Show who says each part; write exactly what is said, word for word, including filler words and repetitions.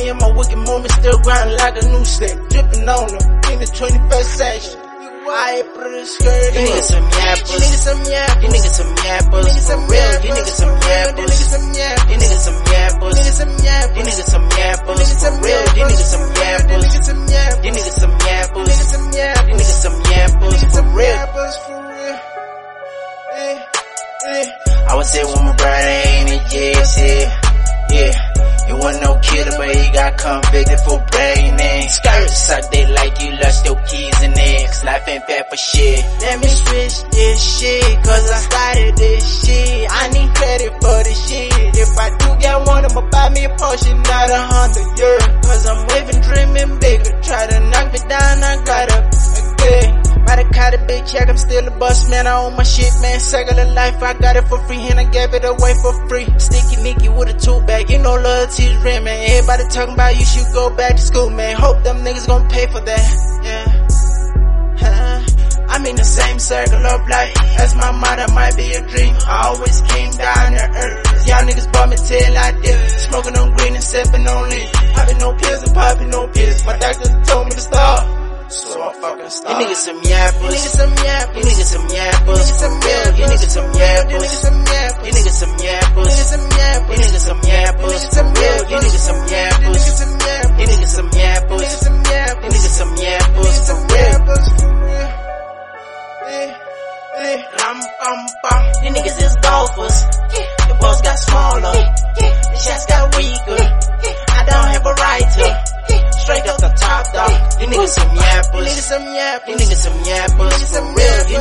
Speaker 1: me in my wicked moment, still grinding like a new set. Dripping on them in the twenty-first section. I put a skirt.
Speaker 2: You niggas some yappers.
Speaker 1: You niggas some yappers.
Speaker 2: You niggas some yappers. For real, you niggas some yappers. You niggas some yappers. You niggas some yappers. For real, you niggas some yappers. You niggas some yappers. You niggas some yappers. For real. I was there with my brother ain't it, yeah, shit. Yeah. You wasn't no killer, but he got convicted for bragging. Skirts suck they like you lost your keys and eggs. Life ain't bad for shit.
Speaker 1: Let me switch this shit, cause I started this shit. I need credit for this shit. If I do get one, I'ma buy me a Porsche, not a hundred, yeah. Cause I'm waving, dreaming bigger. Try to knock me down, I got up again. Might have caught a big check, I'm still a boss, man. I own my shit, man. Circle of life, I got it for free, and I gave it away for free. Sticky Nicky with a two bag, you know loyalty's real, man. Everybody talking about you should go back to school, man. Hope them niggas gon' pay for that, yeah. Huh. I'm in the same circle of life, as my motto might be a dream. I always came down to earth. Y'all niggas bought me till I did. Smoking on green and sipping on lean. Popping no pills and popping no pills. My doctor told me to stop. So I fucking stop.
Speaker 2: You niggas some yappers.
Speaker 1: You niggas some yappers.
Speaker 2: You niggas some yappers. For real, you niggas some yappers. You niggas some yappers. You niggas some yappers. For real, you niggas some yappers. You niggas some yappers. You niggas some yappers. For real.
Speaker 1: Ram pam pam.
Speaker 2: You niggas is golfers. Your balls got smaller. The shots got weaker. I don't have a right to. Straight up the top, dog. You niggas some yappers.
Speaker 1: You niggas some yappers.
Speaker 2: You niggas some yappers. For real, you